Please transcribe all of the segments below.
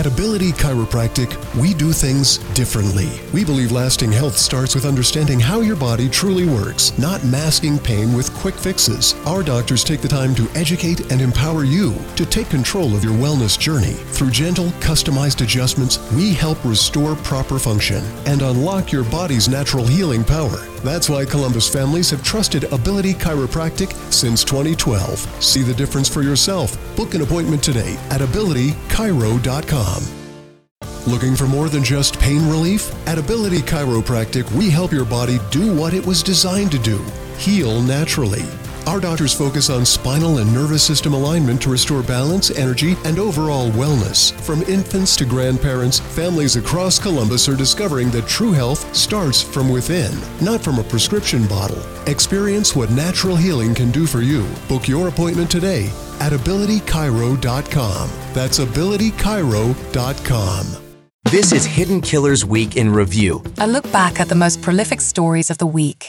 At Ability Chiropractic, we do things differently. We believe lasting health starts with understanding how your body truly works, not masking pain with quick fixes. Our doctors take the time to educate and empower you to take control of your wellness journey. Through gentle, customized adjustments, we help restore proper function and unlock your body's natural healing power. That's why Columbus families have trusted Ability Chiropractic since 2012. See the difference for yourself. Book an appointment today at abilitychiro.com. Looking for more than just pain relief? At Ability Chiropractic, we help your body do what it was designed to do, heal naturally. Our doctors focus on spinal and nervous system alignment to restore balance, energy, and overall wellness. From infants to grandparents, families across Columbus are discovering that true health starts from within, not from a prescription bottle. Experience what natural healing can do for you. Book your appointment today at abilitychiro.com. That's abilitychiro.com. This is Hidden Killers Week in Review. A look back at the most prolific stories of the week.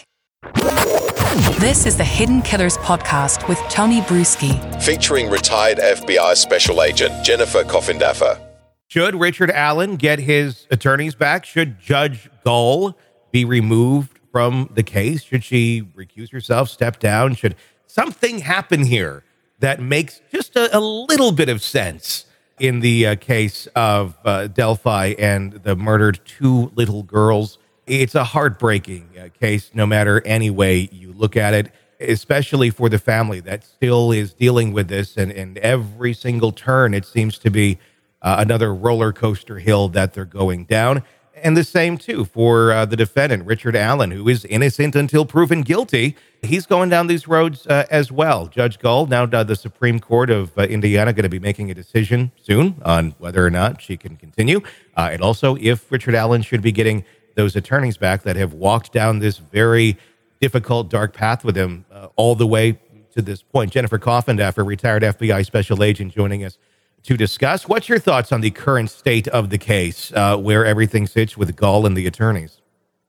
This is the Hidden Killers podcast with Tony Bruschi. Featuring retired FBI Special Agent Jennifer Coffindaffer. Should Richard Allen get his attorneys back? Should Judge Gull be removed from the case? Should she recuse herself, step down? Should something happen here that makes just a little bit of sense in the case of Delphi and the murdered two little girls? It's a heartbreaking case, no matter any way you look at it, especially for the family that still is dealing with this. And every single turn, it seems to be another roller coaster hill that they're going down. And the same, too, for the defendant, Richard Allen, who is innocent until proven guilty. He's going down these roads as well. Judge Gull, now the Supreme Court of Indiana, going to be making a decision soon on whether or not she can continue. And also if Richard Allen should be getting those attorneys back that have walked down this very difficult, dark path with him all the way to this point. Jennifer Coffindaffer, retired FBI Special Agent, joining us to discuss. What's your thoughts on the current state of the case, where everything sits with Gull and the attorneys?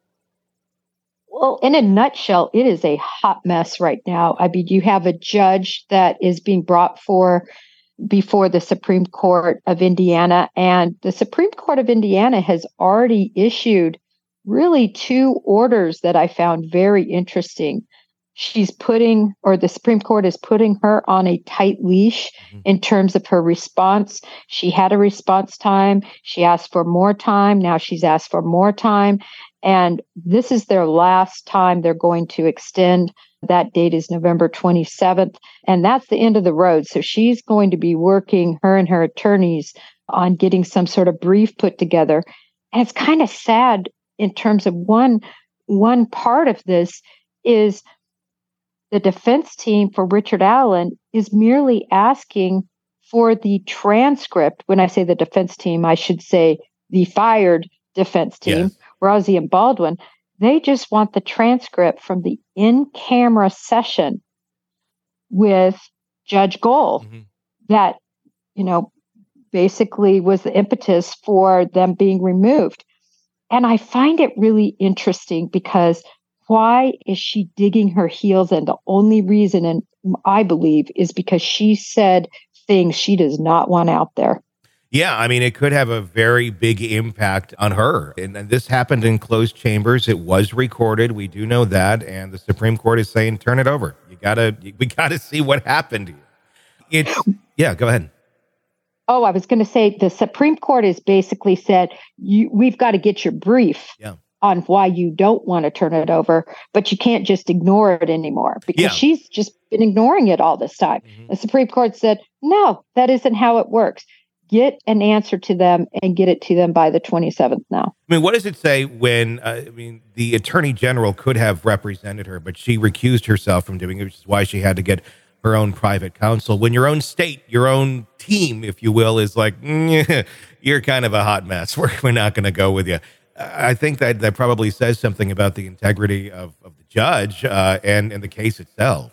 Well, in a nutshell, it is a hot mess right now. I mean, you have a judge that is being brought before the Supreme Court of Indiana, and the Supreme Court of Indiana has already issued really two orders that I found very interesting. The Supreme Court is putting her on a tight leash in terms of her response. She had a response time. She asked for more time. Now she's asked for more time. And this is their last time they're going to extend. That date is November 27th. And that's the end of the road. So she's going to be working, her and her attorneys, on getting some sort of brief put together. And it's kind of sad in terms of one part of this is the defense team for Richard Allen is merely asking for the transcript. When I say the defense team, I should say the fired defense team, yes. Rosie and Baldwin. They just want the transcript from the in-camera session with Judge Gull that, basically was the impetus for them being removed. And I find it really interesting because why is she digging her heels in? The only reason, and I believe, is because she said things she does not want out there. Yeah, I mean, it could have a very big impact on her. And this happened in closed chambers. It was recorded. We do know that. And the Supreme Court is saying, turn it over. We gotta see what happened here. Yeah, go ahead. Oh, I was going to say the Supreme Court has basically said, we've got to get your brief on why you don't want to turn it over, but you can't just ignore it anymore because she's just been ignoring it all this time. The Supreme Court said, no, that isn't how it works. Get an answer to them and get it to them by the 27th now. I mean, what does it say when, the Attorney General could have represented her, but she recused herself from doing it, which is why she had to get her own private counsel. When your own state, your own team, if you will, is like, you're kind of a hot mess. We're not going to go with you. I think that probably says something about the integrity of the judge and the case itself.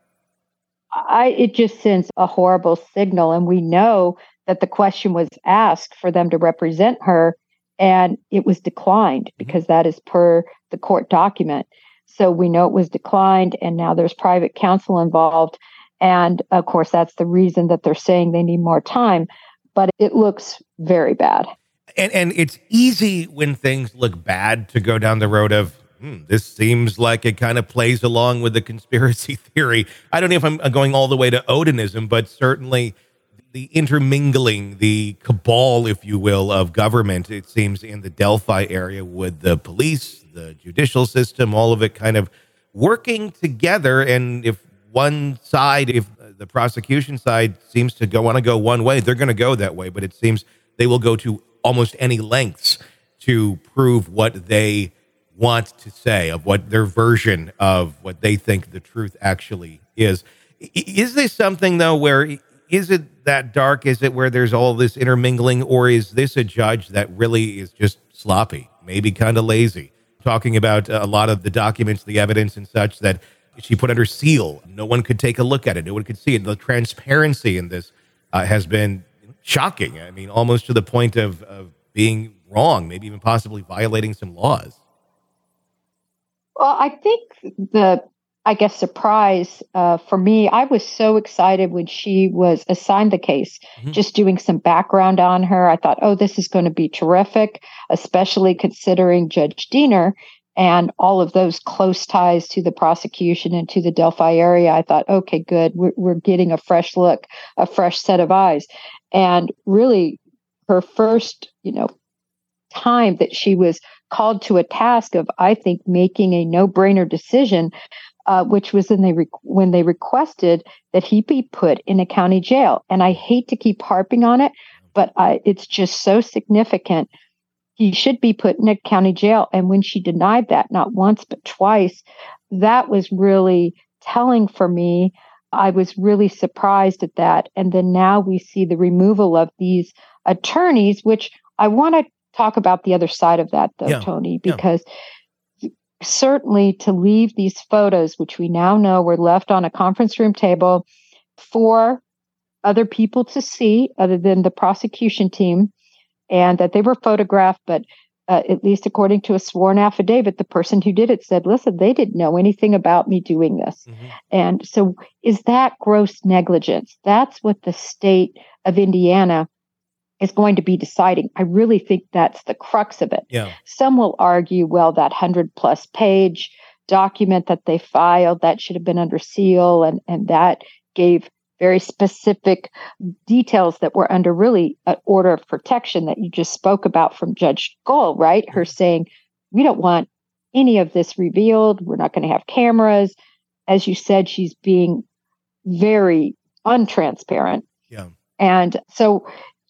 It just sends a horrible signal. And we know that the question was asked for them to represent her, and it was declined because that is per the court document. So we know it was declined, and now there's private counsel involved. And of course, that's the reason that they're saying they need more time. but it looks very bad. And it's easy when things look bad to go down the road of, this seems like it kind of plays along with the conspiracy theory. I don't know if I'm going all the way to Odinism, but certainly the intermingling, the cabal, if you will, of government, it seems in the Delphi area with the police, the judicial system, all of it kind of working together. And if one side, if the prosecution side seems to want to go one way, they're going to go that way. But it seems they will go to almost any lengths to prove what they want to say, of what their version of what they think the truth actually is. Is this something, though, where is it that dark? Is it where there's all this intermingling, or is this a judge that really is just sloppy, maybe kind of lazy? Talking about a lot of the documents, the evidence and such that she put under seal. No one could take a look at it. No one could see it. The transparency in this has been shocking. I mean, almost to the point of being wrong, maybe even possibly violating some laws. Well, I think surprise for me, I was so excited when she was assigned the case, just doing some background on her. I thought, oh, this is going to be terrific, especially considering Judge Diener and all of those close ties to the prosecution and to the Delphi area. I thought, okay, good. We're getting a fresh look, a fresh set of eyes. And really, her first, time that she was called to a task of, I think, making a no-brainer decision, which was when they requested that he be put in a county jail. And I hate to keep harping on it, but it's just so significant. He should be put in a county jail. And when she denied that, not once, but twice, that was really telling for me. I was really surprised at that. And then now we see the removal of these attorneys, which I want to talk about the other side of that, though, Tony, because certainly to leave these photos, which we now know were left on a conference room table for other people to see other than the prosecution team, and that they were photographed, but at least according to a sworn affidavit, the person who did it said, listen, they didn't know anything about me doing this. And so is that gross negligence? That's what the state of Indiana is going to be deciding. I really think that's the crux of it. Some will argue, well, that 100+ page document that they filed, that should have been under seal, and that gave very specific details that were under really an order of protection that you just spoke about from Judge Gull, right? Her saying, we don't want any of this revealed. We're not going to have cameras. As you said, she's being very untransparent. And so,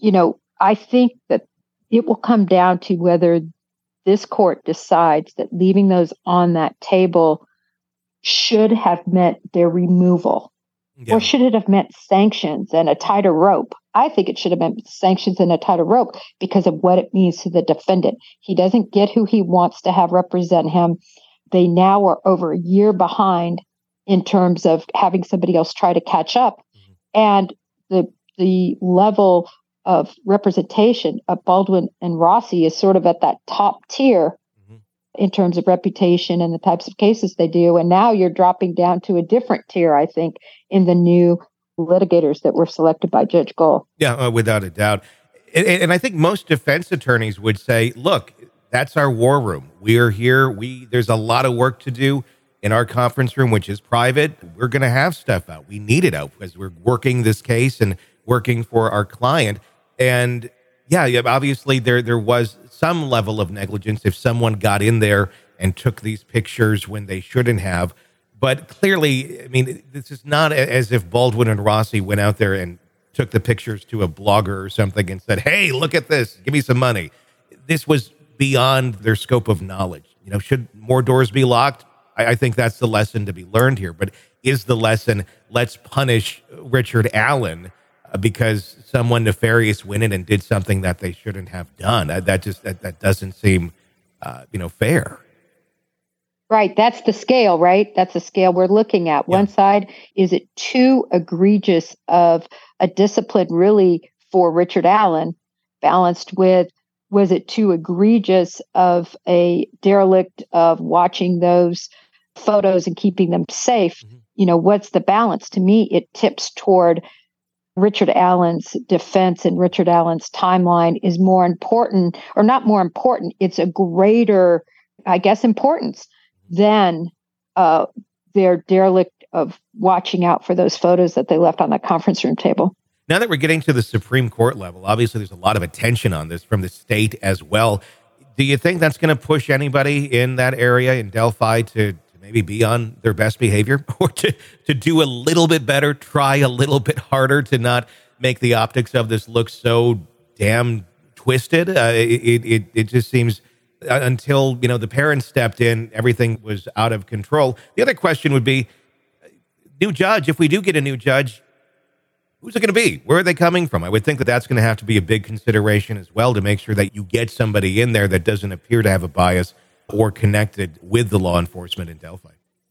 I think that it will come down to whether this court decides that leaving those on that table should have meant their removal. Or should it have meant sanctions and a tighter rope? I think it should have meant sanctions and a tighter rope because of what it means to the defendant. He doesn't get who he wants to have represent him. They now are over a year behind in terms of having somebody else try to catch up. And the level of representation of Baldwin and Rossi is sort of at that top tier in terms of reputation and the types of cases they do. And now you're dropping down to a different tier, I think, in the new litigators that were selected by Judge Gull. Yeah, without a doubt. And I think most defense attorneys would say, look, that's our war room. We are here. There's a lot of work to do in our conference room, which is private. We're going to have stuff out. We need it out because we're working this case and working for our client. And obviously there was some level of negligence if someone got in there and took these pictures when they shouldn't have. But clearly, I mean, this is not as if Baldwin and Rossi went out there and took the pictures to a blogger or something and said, hey, look at this, give me some money. This was beyond their scope of knowledge. Should more doors be locked? I think that's the lesson to be learned here. But is the lesson, let's punish Richard Allen because someone nefarious went in and did something that they shouldn't have done? That doesn't seem, fair. Right. That's the scale, right? That's the scale we're looking at. One side, is it too egregious of a discipline really for Richard Allen, balanced with, was it too egregious of a derelict of watching those photos and keeping them safe? What's the balance? To me, it tips toward Richard Allen's defense and Richard Allen's timeline is more important, or not more important, it's a greater, I guess, importance than their derelict of watching out for those photos that they left on the conference room table. Now that we're getting to the Supreme Court level, obviously there's a lot of attention on this from the state as well. Do you think that's going to push anybody in that area in Delphi to maybe be on their best behavior, or to do a little bit better, try a little bit harder to not make the optics of this look so damn twisted? It just seems until, the parents stepped in, everything was out of control. The other question would be, new judge, if we do get a new judge, who's it going to be? Where are they coming from? I would think that that's going to have to be a big consideration as well, to make sure that you get somebody in there that doesn't appear to have a bias or connected with the law enforcement in Delphi.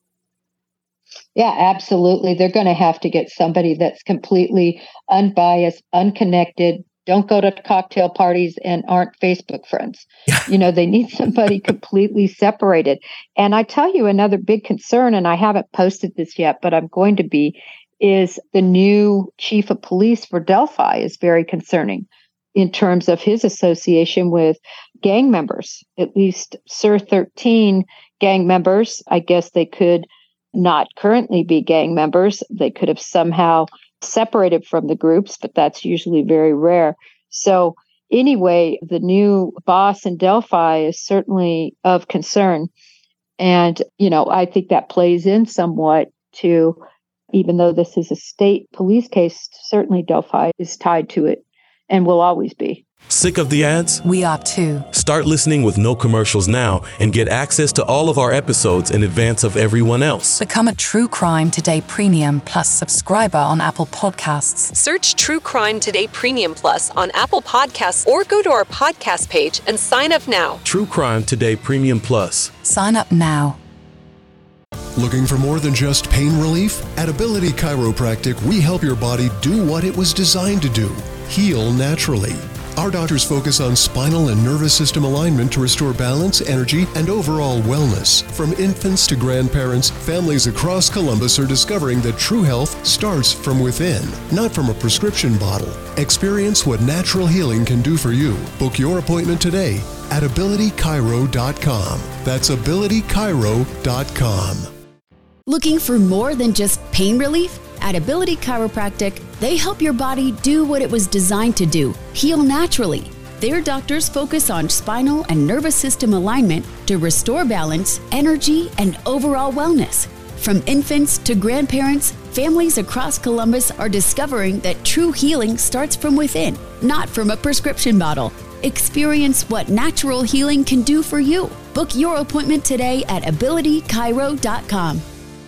Yeah, absolutely. They're going to have to get somebody that's completely unbiased, unconnected, don't go to cocktail parties, and aren't Facebook friends. They need somebody completely separated. And I tell you, another big concern, and I haven't posted this yet, but I'm going to be, is the new chief of police for Delphi is very concerning in terms of his association with gang members. At least SIR 13 gang members, I guess they could not currently be gang members. They could have somehow separated from the groups, but that's usually very rare. So anyway, the new boss in Delphi is certainly of concern. And, I think that plays in somewhat to, even though this is a state police case, certainly Delphi is tied to it and will always be. Sick of the ads? We are too. Start listening with no commercials now and get access to all of our episodes in advance of everyone else. Become a True Crime Today Premium Plus subscriber on Apple Podcasts. Search True Crime Today Premium Plus on Apple Podcasts or go to our podcast page and sign up now. True Crime Today Premium Plus. Sign up now. Looking for more than just pain relief? At Ability Chiropractic, we help your body do what it was designed to do: heal naturally. Our doctors focus on spinal and nervous system alignment to restore balance, energy, and overall wellness. From infants to grandparents, families across Columbus are discovering that true health starts from within, not from a prescription bottle. Experience what natural healing can do for you. Book your appointment today at abilitychiro.com. That's abilitychiro.com. Looking for more than just pain relief? At Ability Chiropractic, they help your body do what it was designed to do: heal naturally. Their doctors focus on spinal and nervous system alignment to restore balance, energy, and overall wellness. From infants to grandparents, families across Columbus are discovering that true healing starts from within, not from a prescription bottle. Experience what natural healing can do for you. Book your appointment today at abilitychiro.com.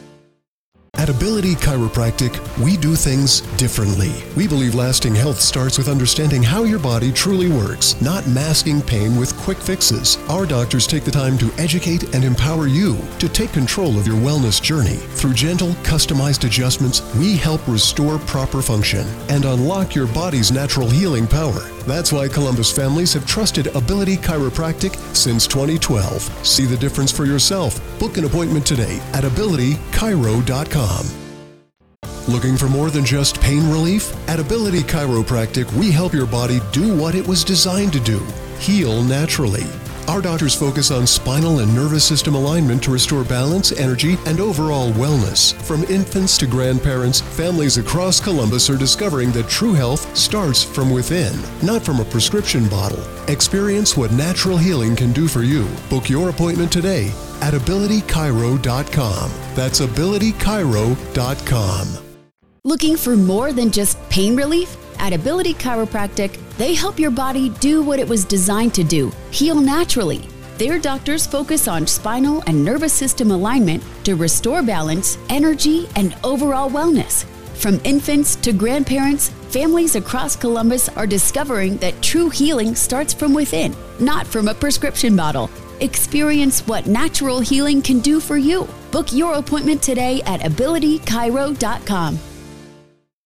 At Ability Chiropractic, we do things differently. We believe lasting health starts with understanding how your body truly works, not masking pain with quick fixes. Our doctors take the time to educate and empower you to take control of your wellness journey. Through gentle, customized adjustments, we help restore proper function and unlock your body's natural healing power. That's why Columbus families have trusted Ability Chiropractic since 2012. See the difference for yourself. Book an appointment today at abilitychiro.com. Looking for more than just pain relief? At Ability Chiropractic, we help your body do what it was designed to do: heal naturally. Our doctors focus on spinal and nervous system alignment to restore balance, energy, and overall wellness. From infants to grandparents, families across Columbus are discovering that true health starts from within, not from a prescription bottle. Experience what natural healing can do for you. Book your appointment today at abilitychiro.com. That's abilitychiro.com. Looking for more than just pain relief? At Ability Chiropractic, they help your body do what it was designed to do: heal naturally. Their doctors focus on spinal and nervous system alignment to restore balance, energy, and overall wellness. From infants to grandparents, families across Columbus are discovering that true healing starts from within, not from a prescription bottle. Experience what natural healing can do for you. Book your appointment today at abilitychiro.com. At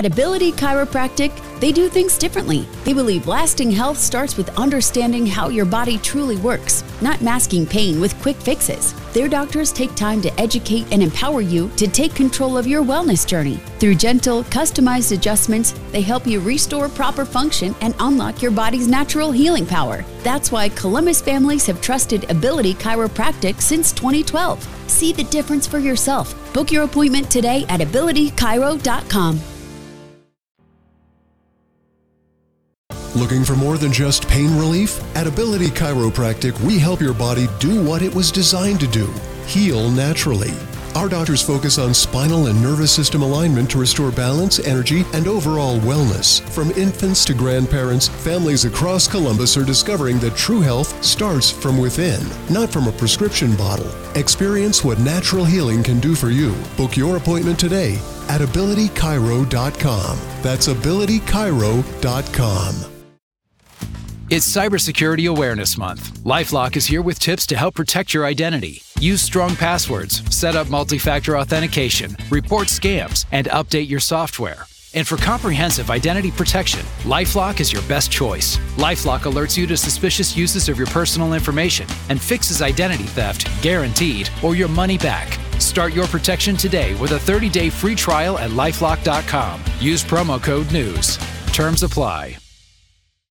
At Ability Chiropractic, they do things differently. They believe lasting health starts with understanding how your body truly works, not masking pain with quick fixes. Their doctors take time to educate and empower you to take control of your wellness journey. Through gentle, customized adjustments, they help you restore proper function and unlock your body's natural healing power. That's why Columbus families have trusted Ability Chiropractic since 2012. See the difference for yourself. Book your appointment today at abilitychiro.com. Looking for more than just pain relief? At Ability Chiropractic, we help your body do what it was designed to do, heal naturally. Our doctors focus on spinal and nervous system alignment to restore balance, energy, and overall wellness. From infants to grandparents, families across Columbus are discovering that true health starts from within, not from a prescription bottle. Experience what natural healing can do for you. Book your appointment today at abilitychiro.com. That's abilitychiro.com. It's Cybersecurity Awareness Month. LifeLock is here with tips to help protect your identity. Use strong passwords, set up multi-factor authentication, report scams, and update your software. And for comprehensive identity protection, LifeLock is your best choice. LifeLock alerts you to suspicious uses of your personal information and fixes identity theft, guaranteed, or your money back. Start your protection today with a 30-day free trial at LifeLock.com. Use promo code NEWS. Terms apply.